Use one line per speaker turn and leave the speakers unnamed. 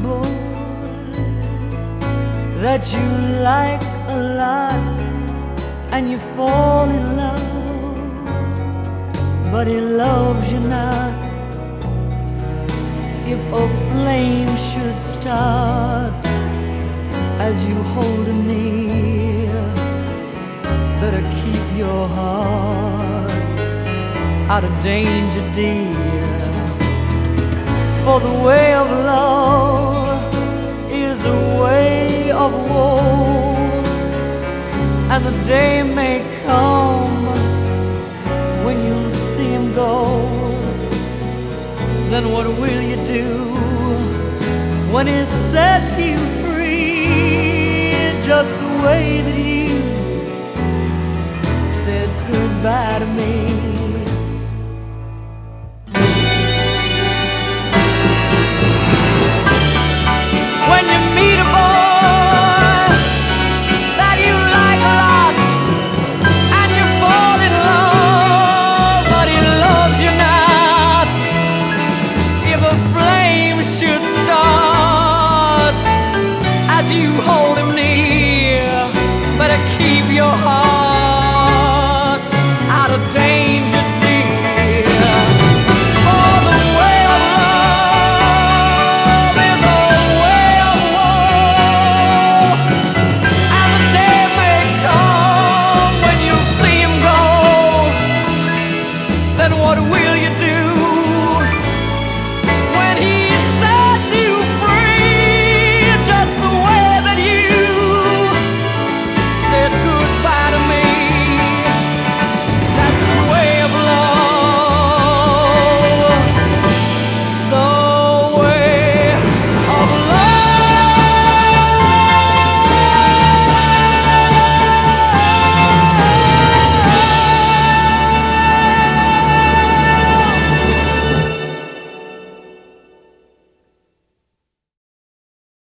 boy that you like a lot and you fall in love, but he loves you not. If a flame should start as you hold him near, better keep your heart out of danger, dear. For the way of love is a way of woe, and the day may come when you'll see him go. Then what will you do when he sets you free, just the way that you said goodbye to me? When you meet a boy that you like a lot and you fall in love, but he loves you not. If a flame should start as you hold him near, better keep your heart